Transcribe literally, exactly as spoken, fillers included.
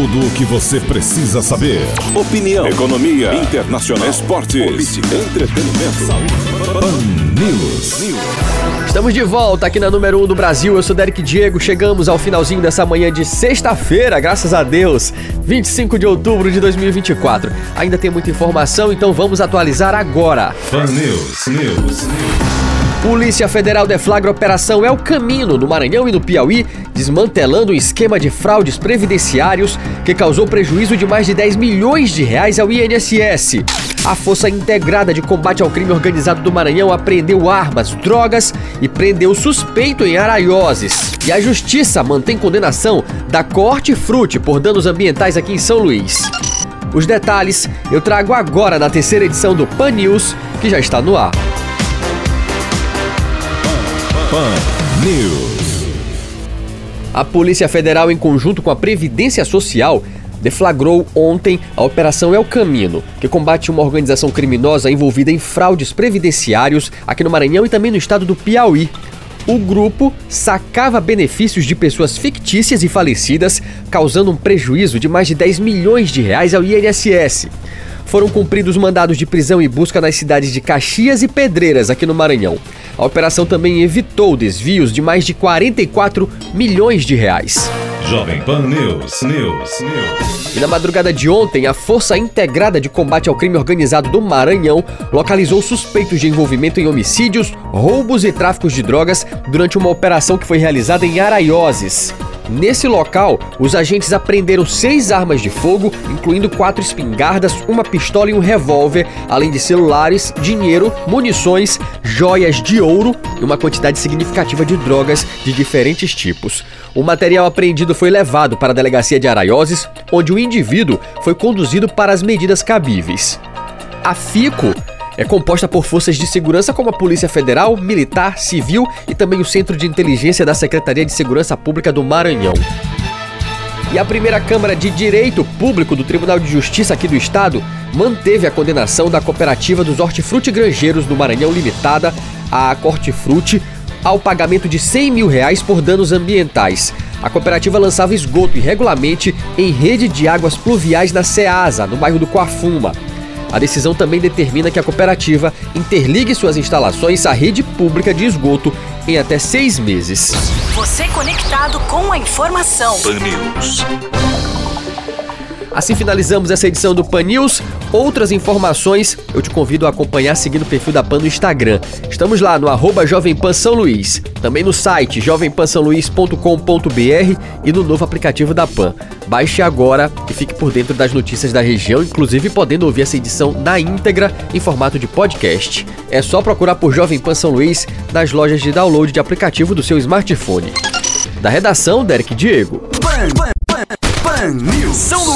Tudo o que você precisa saber. Opinião, economia, internacional, esportes, política, entretenimento, saúde. Pan News. Estamos de volta aqui na número um do Brasil. Eu sou Derek Diego. Chegamos ao finalzinho dessa manhã de sexta-feira, graças a Deus, vinte e cinco de outubro de dois mil e vinte e quatro. Ainda tem muita informação, então vamos atualizar agora. Pan News. News. Polícia Federal deflagra a Operação El Camino no Maranhão e no Piauí, desmantelando um esquema de fraudes previdenciários que causou prejuízo de mais de dez milhões de reais ao I N S S. A Força Integrada de Combate ao Crime Organizado do Maranhão apreendeu armas, drogas e prendeu suspeito em Araioses. E a Justiça mantém condenação da Hortifruti por danos ambientais aqui em São Luís. Os detalhes eu trago agora na terceira edição do Pan News, que já está no ar. Pan News. A Polícia Federal, em conjunto com a Previdência Social, deflagrou ontem a Operação El Camino, que combate uma organização criminosa envolvida em fraudes previdenciários aqui no Maranhão e também no estado do Piauí. O grupo sacava benefícios de pessoas fictícias e falecidas, causando um prejuízo de mais de dez milhões de reais ao I N S S. Foram cumpridos mandados de prisão e busca nas cidades de Caxias e Pedreiras, aqui no Maranhão. A operação também evitou desvios de mais de quarenta e quatro milhões de reais. Jovem Pan News, News, News. E na madrugada de ontem, a Força Integrada de Combate ao Crime Organizado do Maranhão localizou suspeitos de envolvimento em homicídios, roubos e tráficos de drogas durante uma operação que foi realizada em Araioses. Nesse local, os agentes apreenderam seis armas de fogo, incluindo quatro espingardas, uma pistola e um revólver, além de celulares, dinheiro, munições, joias de ouro e uma quantidade significativa de drogas de diferentes tipos. O material apreendido foi levado para a delegacia de Araioses, onde o indivíduo foi conduzido para as medidas cabíveis. A FICO é composta por forças de segurança como a Polícia Federal, Militar, Civil e também o Centro de Inteligência da Secretaria de Segurança Pública do Maranhão. E a primeira Câmara de Direito Público do Tribunal de Justiça aqui do estado manteve a condenação da cooperativa dos Hortifruti Grangeiros do Maranhão Limitada, a Hortifruti, ao pagamento de cem mil reais por danos ambientais. A cooperativa lançava esgoto irregularmente em rede de águas pluviais na Ceasa, no bairro do Coafuma. A decisão também determina que a cooperativa interligue suas instalações à rede pública de esgoto em até seis meses. Você conectado com a informação. Pan News. Assim finalizamos essa edição do Pan News. Outras informações eu te convido a acompanhar seguindo o perfil da Pan no Instagram. Estamos lá no arroba Jovem Pan São Luís, também no site jovem pan são luís ponto com ponto b r e no novo aplicativo da Pan. Baixe agora e fique por dentro das notícias da região, inclusive podendo ouvir essa edição na íntegra em formato de podcast. É só procurar por Jovem Pan São Luís nas lojas de download de aplicativo do seu smartphone. Da redação, Derek Diego. Pan, Pan, Pan, Pan News. São Luís.